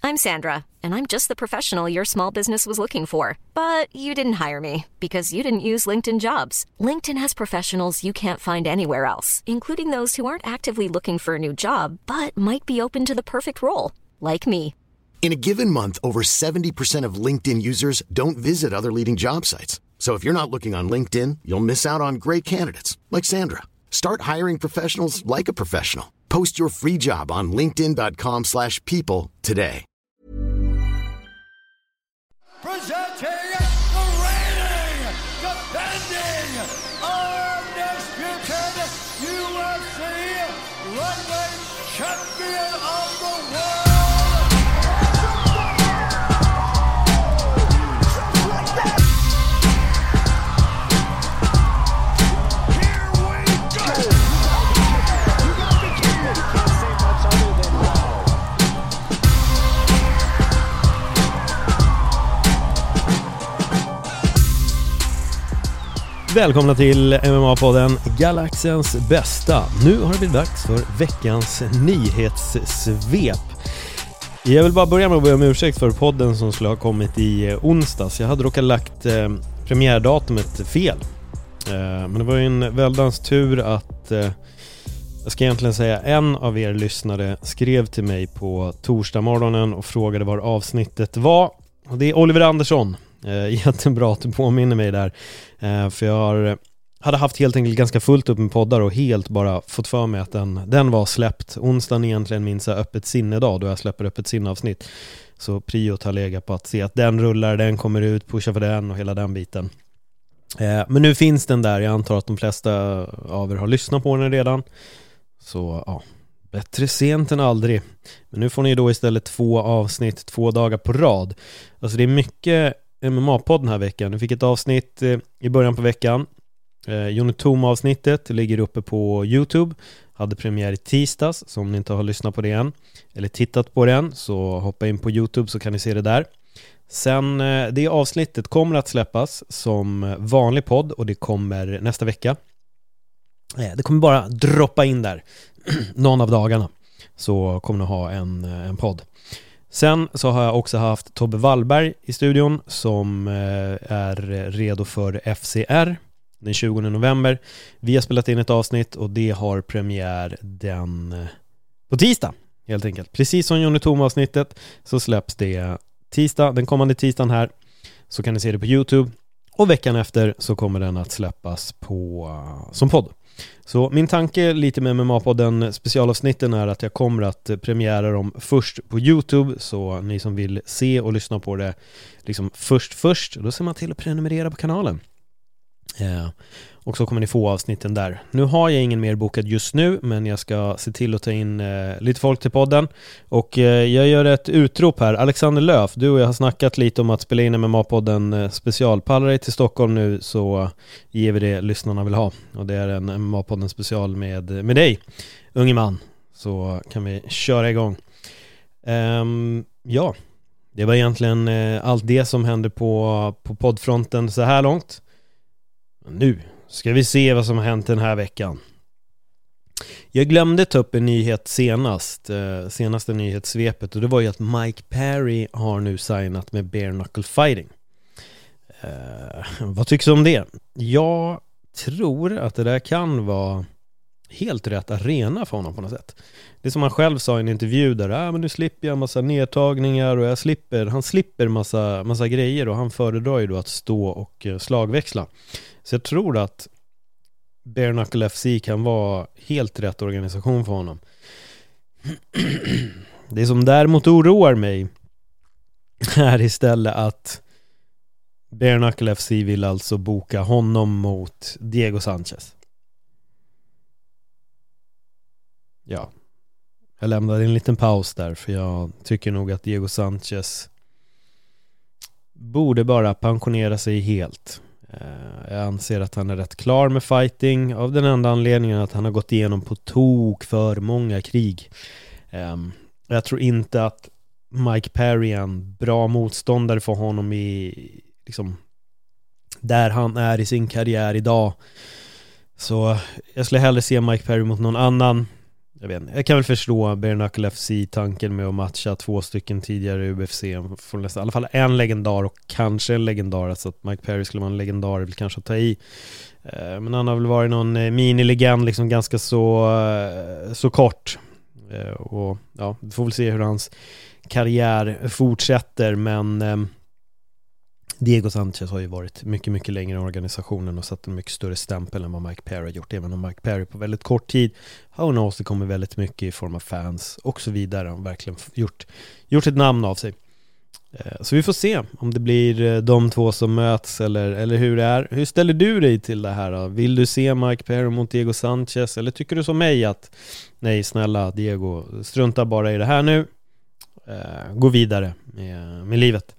I'm Sandra, and I'm just the professional your small business was looking for. But you didn't hire me because you didn't use LinkedIn Jobs. LinkedIn has professionals you can't find anywhere else, including those who aren't actively looking for a new job, but might be open to the perfect role, like me. In a given month, over 70% of LinkedIn users don't visit other leading job sites. So if you're not looking on LinkedIn, you'll miss out on great candidates like Sandra. Start hiring professionals like a professional. Post your free job on linkedin.com/people today. Presenting the reigning, defending, undisputed UFC lightweight champion of the world. Välkomna till MMA-podden Galaxens bästa. Nu har det blivit dags för veckans nyhetssvep. Jag vill bara börja med att be om ursäkt för podden som skulle ha kommit i onsdags. Jag hade råkat lagt premiärdatumet fel. Men det var ju en väldans tur att jag ska egentligen säga en av er lyssnare skrev till mig på torsdag morgonen och frågade var avsnittet var. Och det är Oliver Andersson. Jättebra att du påminner mig där. För jag hade haft helt enkelt ganska fullt upp med poddar och helt bara fått för mig att den var släppt. Onsdagen egentligen min så öppet sinnedag då jag släpper öppet sinneavsnitt. Så priot har legat på att se att den rullar, den kommer ut, pusha för den och hela den biten. Men nu finns den där. Jag antar att de flesta av er har lyssnat på den redan. Så ja, bättre sent än aldrig. Men nu får ni då istället 2 avsnitt 2 dagar på rad. Alltså det är mycket MMA-podd den här veckan. Vi fick ett avsnitt i början på veckan. Jonny Thom-avsnittet ligger uppe på YouTube. Hade premiär i tisdags, så om ni inte har lyssnat på det än eller tittat på den, så hoppa in på YouTube så kan ni se det där. Sen det avsnittet kommer att släppas som vanlig podd och det kommer nästa vecka. Det kommer bara droppa in där någon av dagarna, så kommer ni ha en podd. Sen så har jag också haft Tobbe Wallberg i studion som är redo för FCR den 20 november. Vi har spelat in ett avsnitt och det har premiär på tisdag helt enkelt. Precis som Jonny Thom-avsnittet så släpps det tisdag, den kommande tisdagen här, så kan ni se det på YouTube. Och veckan efter så kommer den att släppas som podd. Så min tanke lite med MMA-podden specialavsnitten är att jag kommer att premiära dem först på YouTube, så ni som vill se och lyssna på det liksom först, då ser man till att prenumerera på kanalen. Och så kommer ni få avsnitten där. Nu har jag ingen mer bokad just nu, men jag ska se till att ta in lite folk till podden. Och jag gör ett utrop här. Alexander Löf, du och jag har snackat lite om att spela in MMA-podden special. Pallar dig till Stockholm nu så ger vi det lyssnarna vill ha. Och det är en MMA-podden special med dig, unge man. Så kan vi köra igång. Ja, det var egentligen allt det som hände på poddfronten så här långt. Nu ska vi se vad som har hänt den här veckan. Jag glömde ta upp en nyhet senaste nyhetssvepet, och det var ju att Mike Perry har nu signat med Bare Knuckle Fighting. Vad tycker du om det? Jag tror att det där kan vara helt rätt arena för honom på något sätt. Det som han själv sa i en intervju där, men nu slipper jag en massa nedtagningar och han slipper massa grejer, och han föredrar ju då att stå och slagväxla. Så jag tror att Bare Knuckle FC kan vara helt rätt organisation för honom. Det som däremot oroar mig är istället att Bare Knuckle FC vill alltså boka honom mot Diego Sanchez. Ja, jag lämnade en liten paus där, för jag tycker nog att Diego Sanchez borde bara pensionera sig helt. Jag anser att han är rätt klar med fighting, av den enda anledningen att han har gått igenom på tok för många krig. Jag tror inte att Mike Perry är en bra motståndare för honom i liksom där han är i sin karriär idag. Så jag skulle hellre se Mike Perry mot någon annan. Jag kan väl förstå Bare Knuckle FC-tanken med att matcha 2 stycken tidigare UFC, får nästan, i alla fall en legendar och kanske en legendar, alltså att Mike Perry skulle vara en legendar vill kanske ta i, men han har väl varit någon mini-legend liksom ganska så kort, och ja, vi får väl se hur hans karriär fortsätter, men Diego Sanchez har ju varit mycket, mycket längre i organisationen och satt en mycket större stämpel än vad Mike Perry har gjort, även om Mike Perry på väldigt kort tid har åstadkommit väldigt mycket i form av fans och så vidare. Han har verkligen gjort ett namn av sig. Så vi får se om det blir de två som möts eller hur det är. Hur ställer du dig till det här då? Vill du se Mike Perry mot Diego Sanchez, eller tycker du som mig att nej, snälla Diego, strunta bara i det här nu, gå vidare med livet?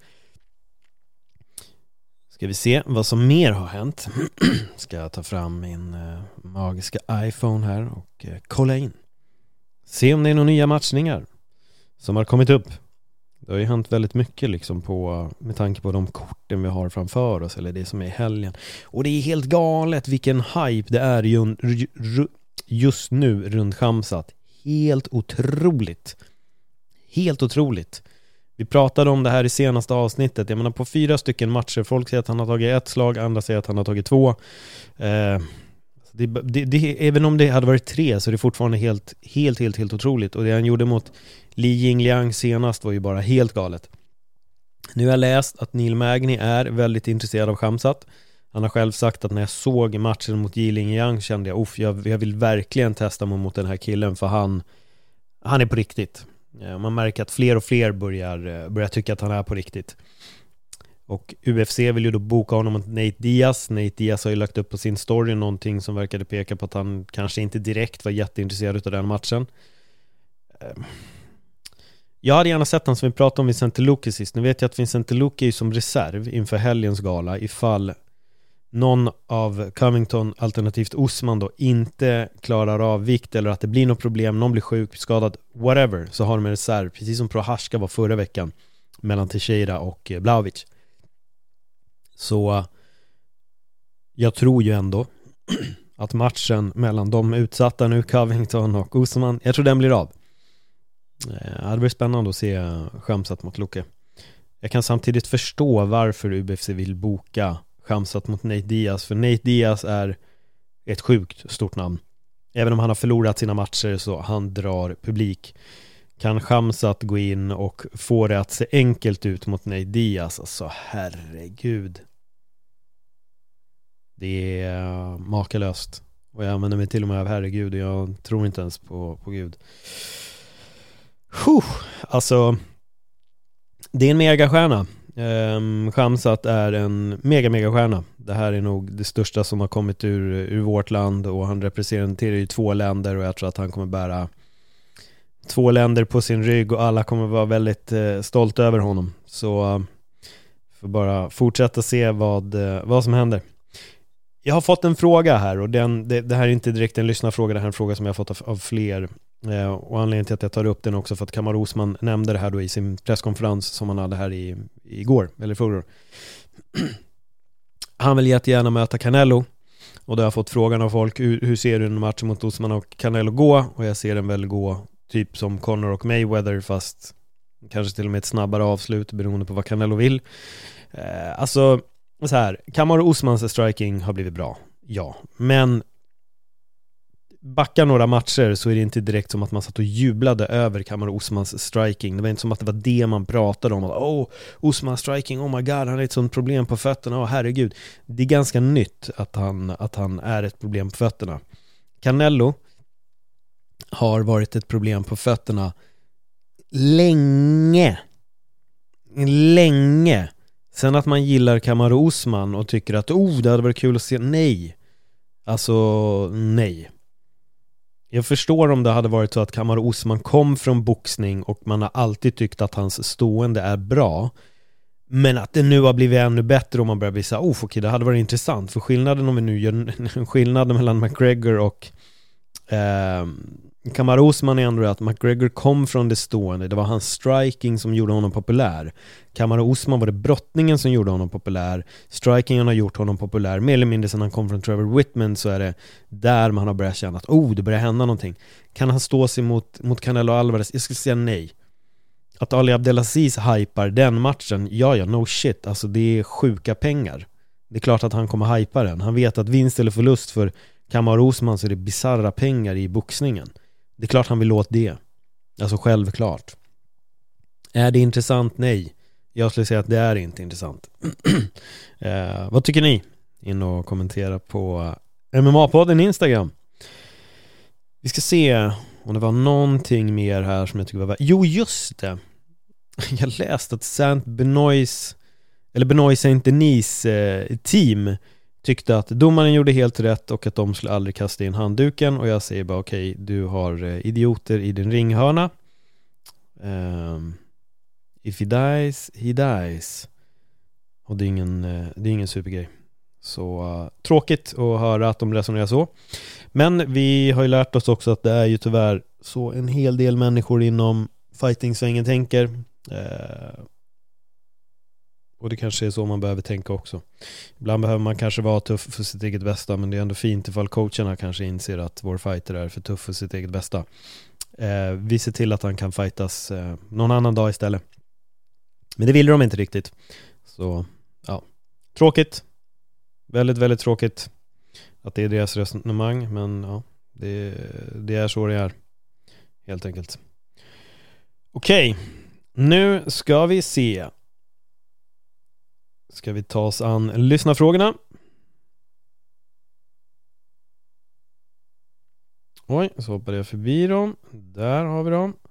Ska vi se vad som mer har hänt. Ska jag ta fram min magiska iPhone här och kolla in. Se om det är några nya matchningar som har kommit upp. Det har ju hänt väldigt mycket liksom med tanke på de korten vi har framför oss, eller det som är i helgen. Och det är helt galet vilken hype det är just nu runt Khamzat. Helt otroligt. Helt otroligt. Vi pratade om det här i senaste avsnittet. Jag menar, på 4 stycken matcher, folk säger att han har tagit 1 slag, andra säger att han har tagit 2. Även om det hade varit 3 så är det fortfarande helt otroligt. Och det han gjorde mot Li Jingliang senast var ju bara helt galet. Nu har jag läst att Neil Magny är väldigt intresserad av Khamzat. Han har själv sagt att när jag såg matchen mot Li Jingliang kände jag vill verkligen testa mig mot den här killen, för han är på riktigt. Man märker att fler och fler börjar tycka att han är på riktigt. Och UFC vill ju då boka honom mot Nate Diaz. Nate Diaz har ju lagt upp på sin story någonting som verkade peka på att han kanske inte direkt var jätteintresserad av den matchen. Jag hade gärna sett han, som vi pratade om Vicente Luque sist. Nu vet jag att Vicente Luque är som reserv inför helgens gala ifall någon av Covington alternativt Usman då inte klarar av vikt, eller att det blir något problem, någon blir sjuk, skadad, whatever, så har de en reserv, precis som Prohaska var förra veckan mellan Teixeira och Blachowicz. Så jag tror ju ändå att matchen mellan de utsatta nu, Covington och Usman, jag tror den blir av. Det hade varit spännande att se Khamzat mot Luque. Jag kan samtidigt förstå varför UFC vill boka Khamzat mot Nate Diaz, för Nate Diaz är ett sjukt stort namn. Även om han har förlorat sina matcher så han drar publik. Kan Khamzat gå in och få det att se enkelt ut mot Nate Diaz, alltså herregud, det är makalöst. Och jag använder mig till och med av herregud, och jag tror inte ens på Gud. Alltså, det är en megastjärna. Khamzat är en megastjärna. Det här är nog det största som har kommit ur vårt land, och han representerar ju 2 länder, och jag tror att han kommer bära 2 länder på sin rygg, och alla kommer vara väldigt stolta över honom. Så får bara fortsätta se vad som händer. Jag har fått en fråga här, och det här är inte direkt en lyssnarfråga, det här är en fråga som jag har fått av fler. Och anledningen till att jag tar upp den också för att Kamaru Usman nämnde det här då i sin presskonferens som han hade här igår eller förrgår. Han vill jättegärna möta Canelo, och då har jag fått frågan av folk, hur ser du en match mot Usman och Canelo gå? Och jag ser den väl gå typ som Conor och Mayweather, fast kanske till och med ett snabbare avslut beroende på vad Canelo vill. Alltså så här, Kamaru Usmans striking har blivit bra, ja, men backa några matcher så är det inte direkt som att man satt och jublade över Kamaru Usmans striking. Det var inte som att det var det man pratade om. Usmans striking, oh my god, han har ett sånt problem på fötterna. Herregud. Det är ganska nytt att han är ett problem på fötterna. Canelo har varit ett problem på fötterna länge. Sen att man gillar Kamaru Usman och tycker att det hade varit kul att se. Nej. Jag förstår om det hade varit så att Kamaru Usman kom från boxning och man har alltid tyckt att hans stående är bra, men att det nu har blivit ännu bättre och man börjar bli så här, okej, det hade varit intressant. För skillnaden, om vi nu gör en skillnad mellan McGregor och Kamaru Usman är ändå att McGregor kom från det stående. Det var hans striking som gjorde honom populär. Kamaru Usman var det brottningen som gjorde honom populär. Strikingen har gjort honom populär. Mer eller mindre sedan han kom från Trevor Whitman så är det där man har börjat känna att det börjar hända någonting. Kan han stå sig mot Canelo Alvarez? Jag skulle säga nej. Att Ali Abdelaziz hypar den matchen, ja, no shit. Alltså det är sjuka pengar. Det är klart att han kommer hypa den. Han vet att vinst eller förlust för Kamaru Usman så är det bizarra pengar i boxningen. Det är klart han vill åt det. Alltså självklart. Är det intressant? Nej. Jag skulle säga att det är inte intressant. Vad tycker ni? In och kommentera på MMA-podden Instagram. Vi ska se om det var någonting mer här som jag tycker var... Jo, just det. Jag läste att Benoit Saint-Denis team tyckte att domaren gjorde helt rätt och att de skulle aldrig kasta in handduken. Och jag säger bara okej, du har idioter i din ringhörna. If he dies, he dies. Och det är ingen supergrej. Så tråkigt att höra att de resonerar så. Men vi har ju lärt oss också att det är ju tyvärr så en hel del människor inom fighting-svängen tänker. Och det kanske är så man behöver tänka också. Ibland behöver man kanske vara tuff för sitt eget bästa, men det är ändå fint ifall coacherna kanske inser att vår fighter är för tuff för sitt eget bästa. Vi ser till att han kan fightas någon annan dag istället. Men det vill de inte riktigt. Så, ja. Tråkigt. Väldigt, väldigt tråkigt att det är deras resonemang, men ja, det är så det är. Helt enkelt. Okej. Nu ska vi se. Ska vi ta oss an lyssnarfrågorna? Oj, så hoppade jag förbi dem. Där har vi dem.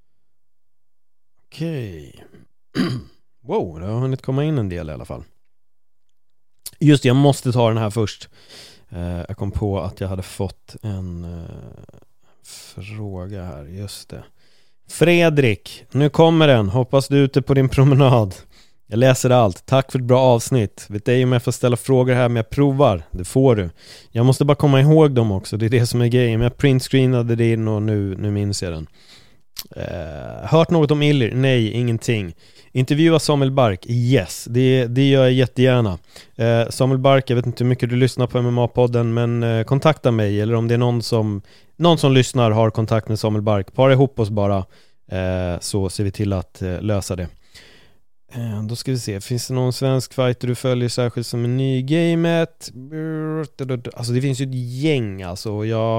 Okej. Wow, det har hunnit komma in en del i alla fall. Just det, jag måste ta den här först. Jag kom på att jag hade fått en fråga här. Just det. Fredrik, nu kommer den. Hoppas du är ute på din promenad. Jag läser allt. Tack för ett bra avsnitt. Vet ej om jag får ställa frågor här, men jag provar. Det får du. Jag måste bara komma ihåg dem också. Det är det som är grejen. Men jag printscreenade det in och nu minns jag den. Hört något om Illir? Nej, ingenting. Intervjua Samuel Bark? Yes, det gör jag jättegärna. Samuel Bark, jag vet inte hur mycket du lyssnar på MMA-podden, men kontakta mig. Eller om det är någon som lyssnar har kontakt med Samuel Bark, para ihop oss bara, så ser vi till att lösa det. Då ska vi se, finns det någon svensk fighter du följer särskilt som är ny i gamet? Alltså det finns ju ett gäng. Alltså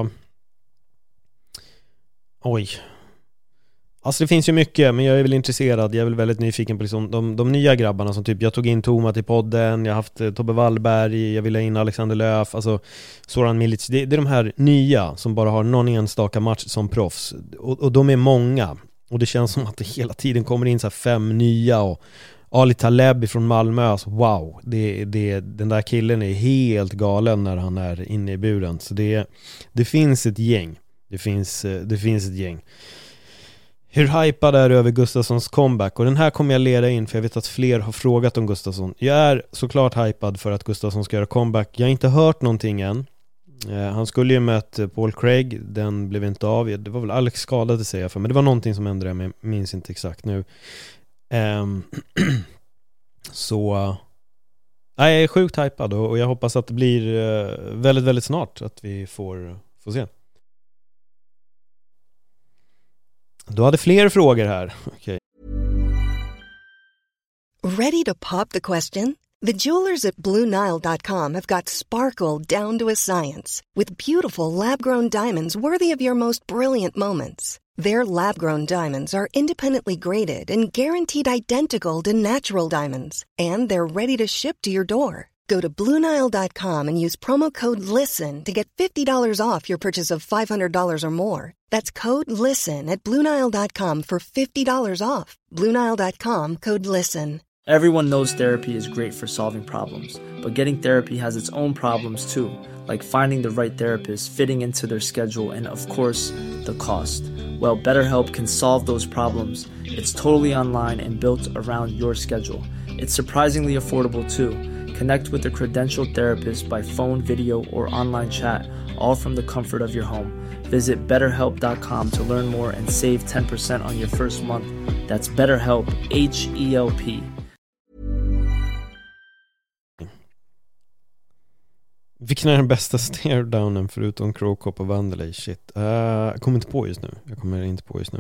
Alltså det finns ju mycket, men jag är väl intresserad. Jag är väl väldigt nyfiken på liksom de nya grabbarna som typ, jag tog in Toma till podden, jag har haft Tobbe Wallberg, jag vill ha in Alexander Löf, alltså Soran Milic. Det är de här nya som bara har någon enstaka match som proffs. Och de är många. Och det känns som att det hela tiden kommer in så här 5 nya. Och Ali Taleb från Malmö, alltså, wow, den där killen är helt galen när han är inne i buren. Så det finns ett gäng. Det finns ett gäng. Hur hypad är du över Gustafssons comeback? Och den här kommer jag leda in, för jag vet att fler har frågat om Gustafsson. Jag är såklart hypad för att Gustafsson ska göra comeback. Jag har inte hört någonting än. Han skulle ju möta Paul Craig. Den blev inte av. Det var väl Alex skadade, säger jag för. Men det var någonting som ändrade, men jag minns inte exakt nu. Så jag är sjukt hypad och jag hoppas att det blir väldigt, väldigt snart att vi får se. Du hade fler frågor här. Okay. Ready to pop the question? The jewelers at BlueNile.com have got sparkle down to a science with beautiful lab-grown diamonds worthy of your most brilliant moments. Their lab-grown diamonds are independently graded and guaranteed identical to natural diamonds, and they're ready to ship to your door. Go to BlueNile.com and use promo code LISTEN to get $50 off your purchase of $500 or more. That's code LISTEN at BlueNile.com for $50 off. BlueNile.com, code LISTEN. Everyone knows therapy is great for solving problems, but getting therapy has its own problems too, like finding the right therapist, fitting into their schedule, and of course, the cost. Well, BetterHelp can solve those problems. It's totally online and built around your schedule. It's surprisingly affordable too. Connect with a credentialed therapist by phone, video, or online chat, all from the comfort of your home. Visit BetterHelp.com to learn more and save 10% on your first month. That's BetterHelp, H-E-L-P. Vilken är den bästa stare-downen förutom Krokop och Vanderlei? Shit. Jag kommer inte på just nu.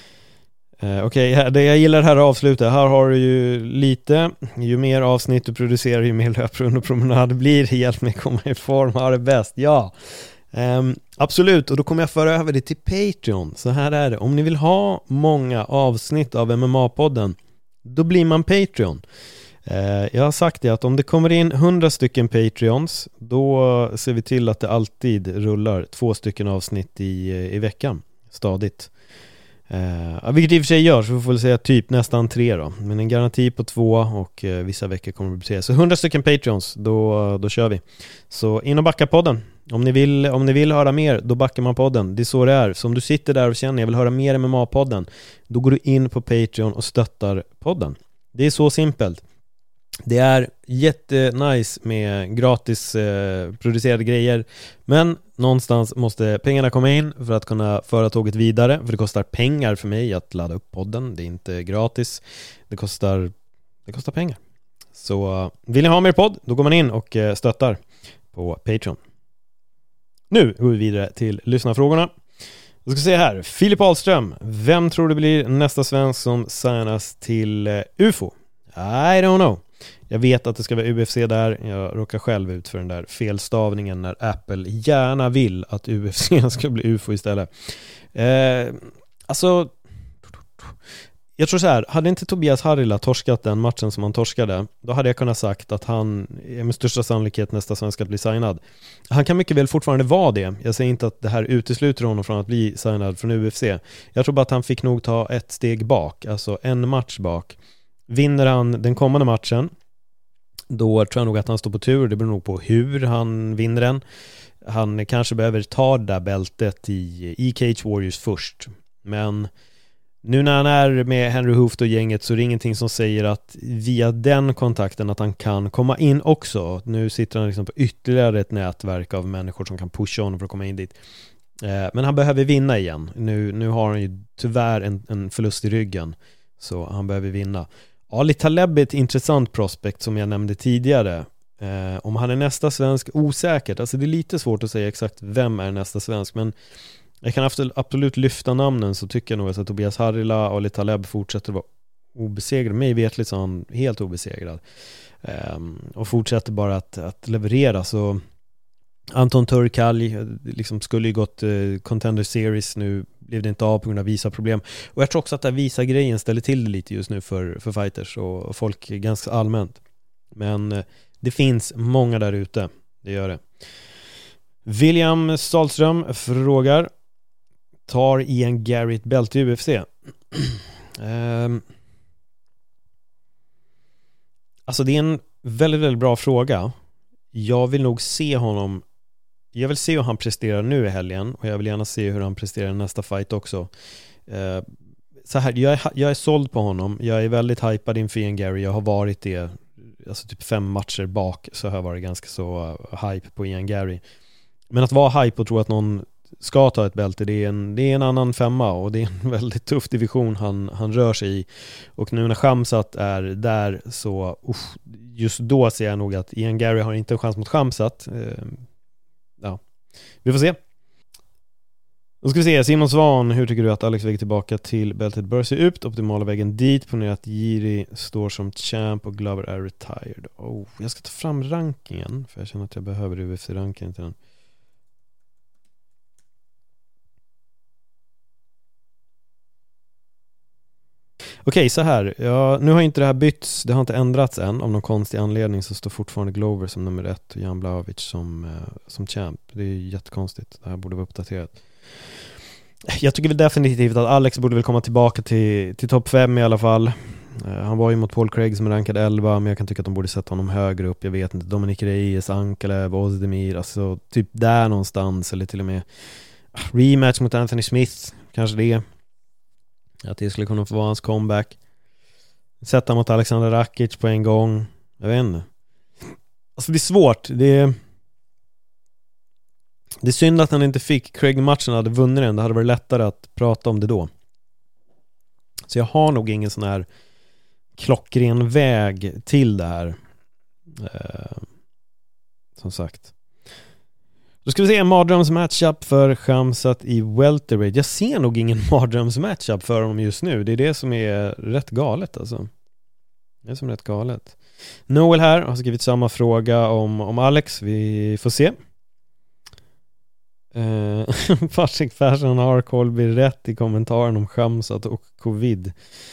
Okej, det jag gillar det här avslutet. Här har du ju lite. Ju mer avsnitt du producerar, ju mer löprund och promenad blir. Hjälp mig komma i form, ha det bäst. Ja, absolut. Och då kommer jag föra över det till Patreon. Så här är det. Om ni vill ha många avsnitt av MMA-podden, då blir man Patreon. Jag har sagt det att om det kommer in 100 stycken Patreons, då ser vi till att det alltid rullar 2 stycken avsnitt i veckan stadigt. Vilket i och för sig gör, så vi får väl säga typ nästan 3 då. Men en garanti på 2 och vissa veckor kommer det bli 3. Så 100 stycken Patreons, då kör vi. Så in och backa podden. Om ni vill höra mer, då backar man podden. Det är så det är. Så om du sitter där och känner jag vill höra mer MMA-podden, då går du in på Patreon och stöttar podden. Det är så simpelt. Det är jättenice med gratis producerade grejer, men någonstans måste pengarna komma in för att kunna föra tåget vidare, för det kostar pengar för mig att ladda upp podden. Det är inte gratis. Det kostar pengar. Så vill ni ha mer podd, då går man in och stöttar på Patreon. Nu går vi vidare till lyssnarfrågorna. Jag ska se här. Filip Ahlström. Vem tror du blir nästa svensk som signas till UFO? I don't know. Jag vet att det ska vara UFC där. Jag råkar själv ut för den där felstavningen när Apple gärna vill att UFC ska bli UFO istället. Alltså, jag tror så här, hade inte Tobias Harila torskat den matchen som han torskade, då hade jag kunnat sagt att han är med största sannolikhet nästa svensk att bli signad. Han kan mycket väl fortfarande vara det. Jag säger inte att det här utesluter honom från att bli signad från UFC. Jag tror bara att han fick nog ta ett steg bak, alltså en match bak. Vinner han den kommande matchen, då tror jag nog att han står på tur. Det beror nog på hur han vinner den. Han kanske behöver ta det där bältet i Cage Warriors först. Men nu när han är med Henry Hooft och gänget, så är det ingenting som säger att via den kontakten att han kan komma in också. Nu sitter han liksom på ytterligare ett nätverk av människor som kan pusha honom för att komma in dit. Men han behöver vinna igen. Nu har han ju tyvärr en förlust i ryggen, så han behöver vinna. Ali Taleb är ett intressant prospect som jag nämnde tidigare. Om han är nästa svensk, osäkert. Alltså det är lite svårt att säga exakt vem är nästa svensk, men jag kan absolut lyfta namnen, så tycker jag nog att Tobias Harila och Ali Taleb fortsätter vara obesegrad. Mig vetligt så han helt obesegrad. Och fortsätter bara att leverera. Så Anton Turkalj liksom skulle ju gått Contender Series, nu blev det inte av på grund av visaproblem. Och jag tror också att det visa-grejen ställer till det lite just nu för fighters och folk ganska allmänt. Men det finns många där ute, det gör det. William Salström frågar: tar Ian Gary ett bälte i UFC? Alltså det är en väldigt, väldigt bra fråga. Jag vill nog se honom. Jag vill se hur han presterar nu i helgen, och jag vill gärna se hur han presterar i nästa fight också. Så här, jag är såld på honom. Jag är väldigt hypad inför Ian Gary. Jag har varit det, alltså typ 5 matcher bak, så har jag varit ganska så hype på Ian Gary. Men att vara hype och tro att någon ska ta ett bälte, det är en annan femma, och det är en väldigt tuff division han rör sig i. Och nu när Khamzat är där, så just då ser jag nog att Ian Gary har inte en chans mot Khamzat. Ja, vi får se. Då ska vi se, Simon Svan, hur tycker du att Alex väg tillbaka till bältet bör se ut? Optimala vägen dit, på att Jiri står som champ och Glover är retired. Jag ska ta fram rankingen, för jag känner att jag behöver UFC-rankingen till den. Okej, så här. Nu har inte det här bytts. Det har inte ändrats än. Av någon konstig anledning så står fortfarande Glover som nummer 1 och Jan Blachowicz som champ. Det är jättekonstigt. Det här borde vara uppdaterat. Jag tycker väl definitivt att Alex borde väl komma tillbaka till topp 5 i alla fall. Han var ju mot Paul Craig som är rankad 11, men jag kan tycka att de borde sätta honom högre upp. Jag vet inte. Dominic Reyes, Ankalev, Ozdemir. Alltså typ där någonstans. Eller till och med rematch mot Anthony Smith. Kanske det. Att det skulle kunna få vara hans comeback. Sätta mot Alexander Rakic på en gång. Jag vet inte. Alltså det är svårt. Det är synd att han inte fick Craig-matchen, hade vunnit den. Det hade varit lättare att prata om det då. Så jag har nog ingen sån här klockren väg till det här. Som sagt. Då ska vi se en mardröms-matchup för Khamzat i welterweight. Jag ser nog ingen mardröms-matchup för honom just nu. Det är det som är rätt galet alltså. Det är som är rätt galet. Noel här har skrivit samma fråga om Alex. Vi får se. Patrik Persson har Colby rätt i kommentaren om Khamzat och covid.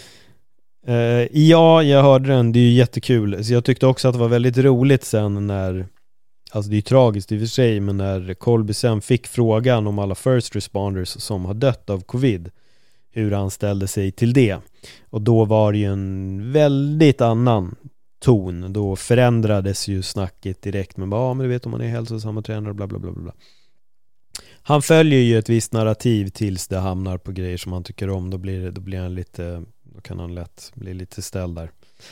Ja, jag hörde den. Det är ju jättekul. Så jag tyckte också att det var väldigt roligt sen när, alltså det är ju tragiskt i och för sig, men när Colby sen fick frågan om alla first responders som har dött av covid, hur han ställde sig till det. Och då var det ju en väldigt annan ton. Då förändrades ju snacket direkt. Men bara, men du vet om man är hälsosam och tränare och bla bla bla bla. Han följer ju ett visst narrativ tills det hamnar på grejer som han tycker om. Då blir han lite, då kan han lätt bli lite ställd där.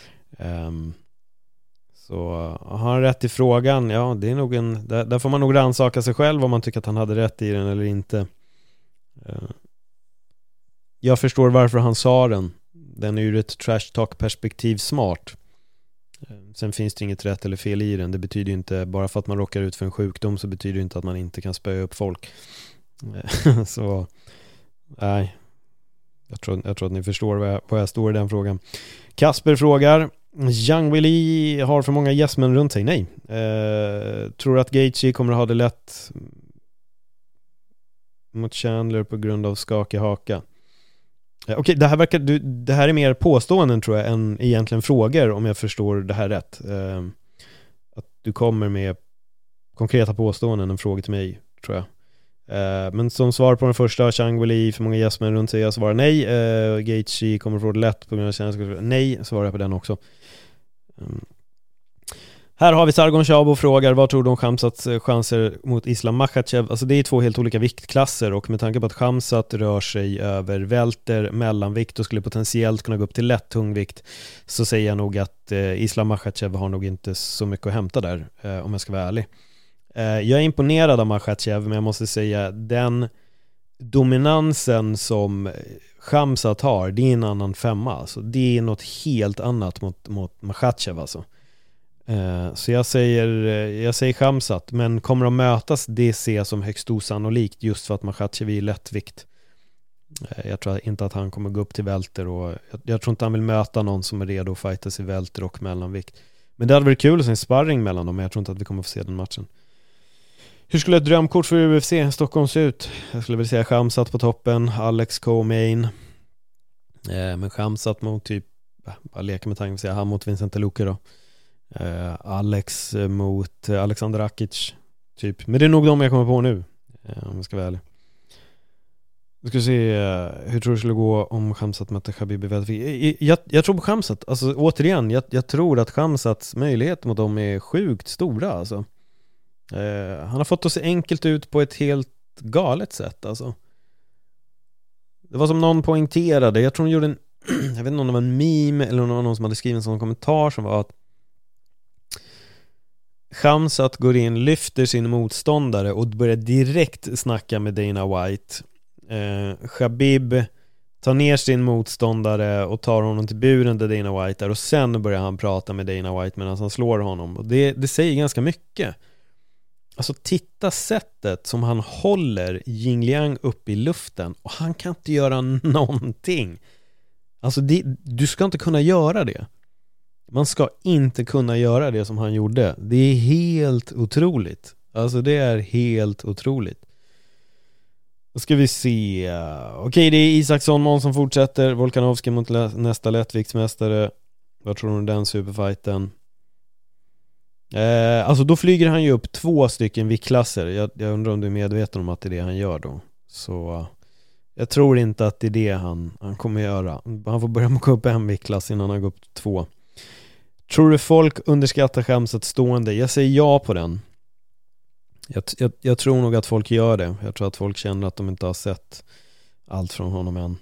Så har han rätt i frågan? Ja, det är nog där får man nog rannsaka sig själv om man tycker att han hade rätt i den eller inte. Jag förstår varför han sa den. Den är ur ett trash talk perspektiv smart. Sen finns det inget rätt eller fel i den. Det betyder ju inte, bara för att man råkar ut för en sjukdom så betyder det inte att man inte kan spöa upp folk. Så nej, jag tror att ni förstår vad jag står i den frågan. Kasper frågar: Zhang Weili har för många gästmän runt sig? Nej. Tror att Gaethje kommer att ha det lätt mot Chandler på grund av skakig haka? Okej, det här är mer påståenden tror jag än egentligen frågor, om jag förstår det här rätt. Att du kommer med konkreta påståenden än frågor till mig, tror jag. Men som svar på den första, Zhang Weili för många gästmän runt sig, jag svarar nej. Gaethje kommer få det lätt på grund av känslor. Nej, svarar jag på den också. Här har vi Sargon Chabo frågar: vad tror du om Khamzats chanser mot Islam Makhachev? Alltså det är 2 helt olika viktklasser, och med tanke på att Khamzat rör sig över välter, mellanvikt och skulle potentiellt kunna gå upp till lätt tungvikt, så säger jag nog att Islam Makhachev har nog inte så mycket att hämta där, om jag ska vara ärlig. Jag är imponerad av Makhachev, men jag måste säga den dominansen som Khamzat har, det är en annan femma alltså. Det är något helt annat mot Makhachev alltså. Så jag säger Khamzat, men kommer de mötas, det ser jag som högst osannolikt, just för att Makhachev är lättvikt. Jag tror inte att han kommer gå upp till välter, och jag tror inte han vill möta någon som är redo att fightas i välter och mellanvikt. Men det hade varit kul att se en sparring mellan dem, men jag tror inte att vi kommer få se den matchen. Hur skulle ett drömkort för UFC Stockholm se ut? Jag skulle väl säga Khamzat på toppen, Alex co-main, men Khamzat mot typ, bara leka med tanken, säga han mot Vincent Luque då. Alex mot Alexander Rakic typ. Men det är nog de jag kommer på nu, om jag ska vara ärlig. Vi ska se hur tror du skulle gå om Khamzat mötte Khabib. Jag tror på Khamzat. Alltså återigen, jag tror att Khamzats möjligheter mot dem är sjukt stora alltså. Han har fått att se enkelt ut på ett helt galet sätt alltså. Det var som någon poängterade, jag tror hon gjorde jag vet inte om det var en meme eller någon som hade skrivit en sån kommentar som var att Khamzat går in, lyfter sin motståndare och börjar direkt snacka med Dana White. Khabib tar ner sin motståndare och tar honom till buren där Dana White är, och sen börjar han prata med Dana White medan han slår honom. Och det säger ganska mycket. Alltså titta sättet som han håller Ying Liang upp i luften, och han kan inte göra någonting. Alltså du ska inte kunna göra det. Man ska inte kunna göra det som han gjorde. Det är helt otroligt. Alltså det är helt otroligt. Då ska vi se. Okej, det är Isaksson Mån som fortsätter. Volkanovski mot nästa lättviktsmästare. Vad tror du om den superfighten? Alltså då flyger han ju upp 2 stycken viktklasser. Jag undrar om du är medveten om att det är det han gör då. Så jag tror inte att det är det han kommer göra. Han får börja gå upp en viktklass innan han går upp 2. Tror du folk underskattar Khamzat stående? Jag säger ja på den. Jag tror nog att folk gör det. Jag tror att folk känner att de inte har sett allt från honom än.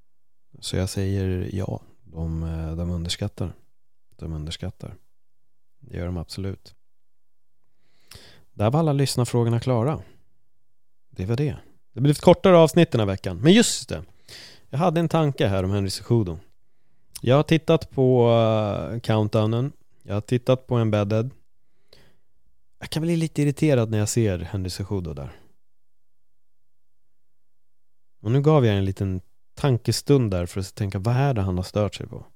Så jag säger ja. De underskattar. De underskattar. Det gör de absolut. Där var alla lyssnarfrågorna klara. Det var det. Det blev ett kortare avsnitt den här veckan. Men just det. Jag hade en tanke här om Henry Cejudo. Jag har tittat på countdownen. Jag har tittat på Embedded. Jag kan bli lite irriterad när jag ser Henry Cejudo där. Och nu gav jag en liten tankestund där för att tänka, vad är det han har stört sig på?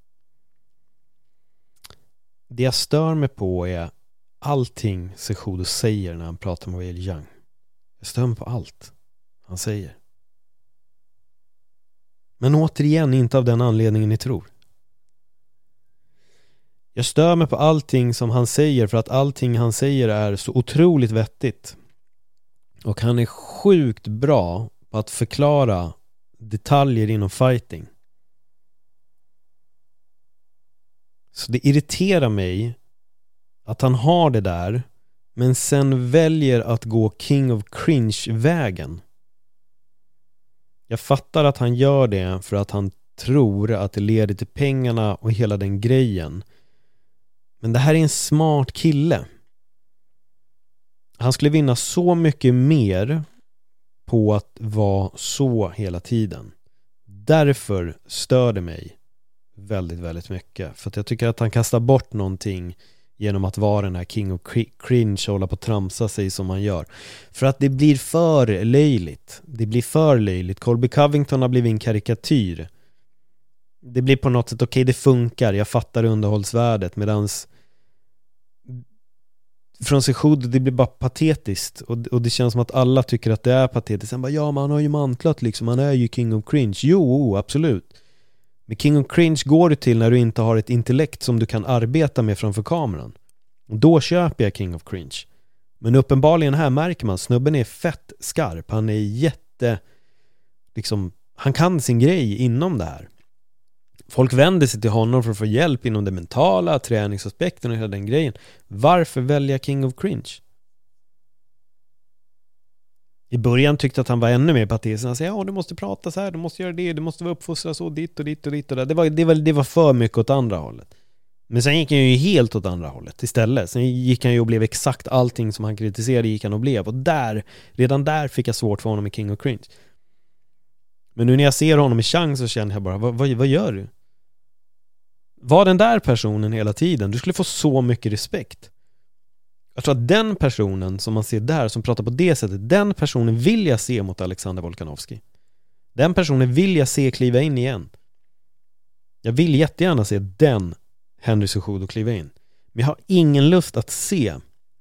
Det jag stör mig på är allting Cejudo säger när han pratar med Weili Zhang. Jag stör mig på allt han säger. Men återigen inte av den anledningen ni tror. Jag stör mig på allting som han säger för att allting han säger är så otroligt vettigt. Och han är sjukt bra på att förklara detaljer inom fighting. Så det irriterar mig att han har det där men sen väljer att gå King of Cringe-vägen. Jag fattar att han gör det för att han tror att det leder till pengarna och hela den grejen. Men det här är en smart kille. Han skulle vinna så mycket mer på att vara så hela tiden. Därför stör det mig väldigt, väldigt mycket. För att jag tycker att han kastar bort någonting genom att vara den här King of Cringe och hålla på att tramsa sig som han gör. För att det blir för löjligt. Det blir för löjligt. Colby Covington har blivit en karikatyr. Det blir på något sätt okej, det funkar. Jag fattar underhållsvärdet. Medans från Cejudo det blir bara patetiskt. Och det känns som att alla tycker att det är patetiskt. Sen bara, ja men han har ju mantlat liksom. Han är ju King of Cringe. Jo, absolut. Men King of Cringe går det till när du inte har ett intellekt som du kan arbeta med framför kameran. Och då köper jag King of Cringe. Men uppenbarligen här märker man snubben är fett skarp. Han är jätte liksom, han kan sin grej inom det här. Folk vänder sig till honom för att få hjälp inom det mentala, träningsaspekten och hela den grejen. Varför välja King of Cringe? I början tyckte att han var ännu mer patetisk. Han sa, ja du måste prata så här, du måste göra det, du måste vara uppfostrad så, ditt och ditt och ditt och där. Det var för mycket åt andra hållet. Men sen gick han ju helt åt andra hållet istället. Sen gick han ju och blev exakt allting som han kritiserade gick han och blev. Och redan där fick jag svårt för honom i King of Cringe. Men nu när jag ser honom i chans så känner jag bara, vad gör du? Var den där personen hela tiden. Du skulle få så mycket respekt. Jag tror att den personen som man ser där, som pratar på det sättet, den personen vill jag se mot Alexander Volkanovski. Den personen vill jag se kliva in igen. Jag vill jättegärna se den Henry Cejudo kliva in. Men jag har ingen lust att se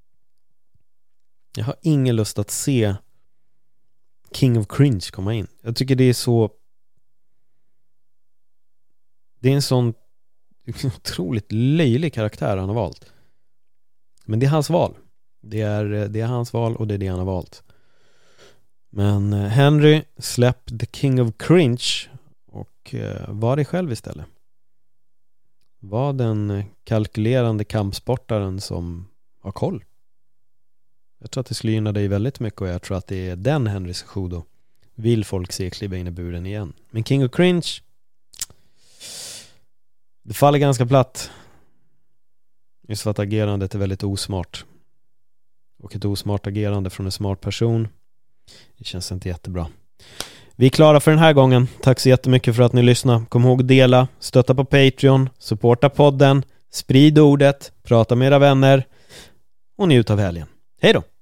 King of Cringe komma in. Jag tycker det är så, det är en sån otroligt löjlig karaktär han har valt. Men det är hans val. Det är hans val och det är det han har valt. Men Henry, släpp the King of Cringe och var dig själv istället. Var den kalkylerande kampsportaren som har koll. Jag tror att det skulle gynna dig väldigt mycket och jag tror att det är den Henry Cejudo vill folk se kliva in i buren igen. Men King of Cringe, det faller ganska platt. Just för att agerandet är väldigt osmart. Och ett osmart agerande från en smart person, det känns inte jättebra. Vi är klara för den här gången. Tack så jättemycket för att ni lyssnade. Kom ihåg att dela, stötta på Patreon, supporta podden, sprid ordet, prata med era vänner och njut av helgen. Hej då!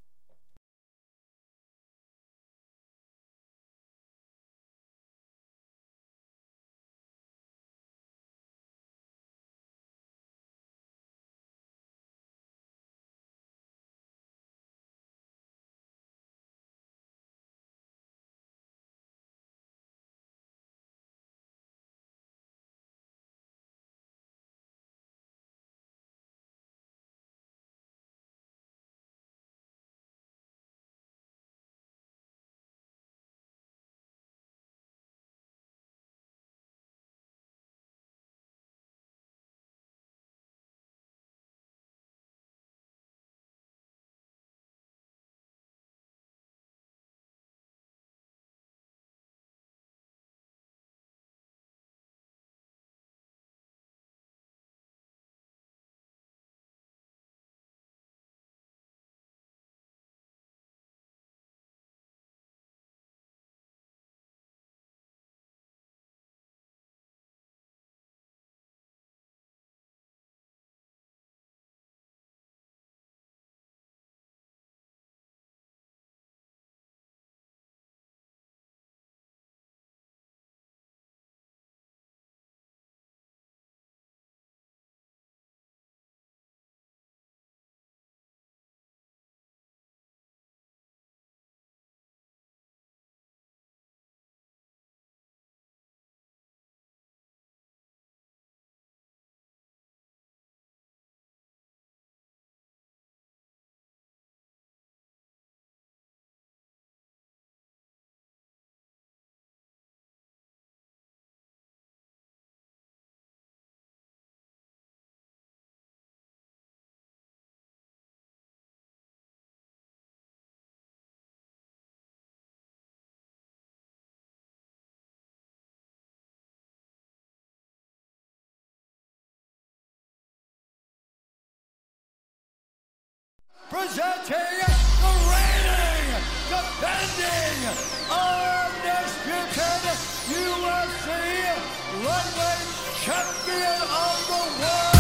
presenting the reigning, defending, undisputed UFC lightweight champion of the world.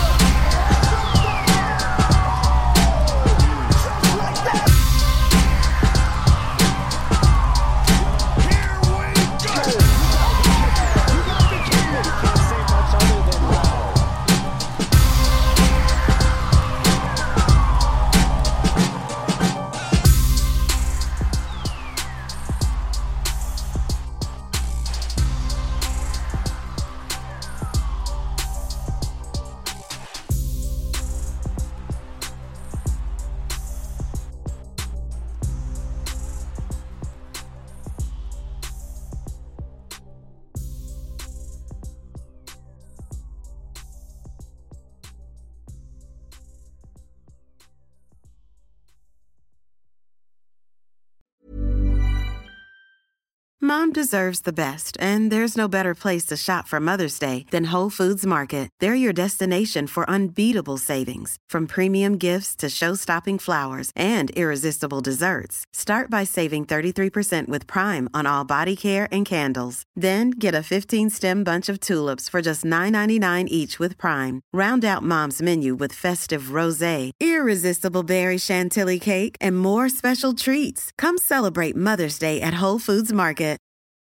Mom deserves the best, and there's no better place to shop for Mother's Day than Whole Foods Market. They're your destination for unbeatable savings, from premium gifts to show-stopping flowers and irresistible desserts. Start by saving 33% with Prime on all body care and candles. Then get a 15-stem bunch of tulips for just $9.99 each with Prime. Round out Mom's menu with festive rosé, irresistible berry chantilly cake, and more special treats. Come celebrate Mother's Day at Whole Foods Market.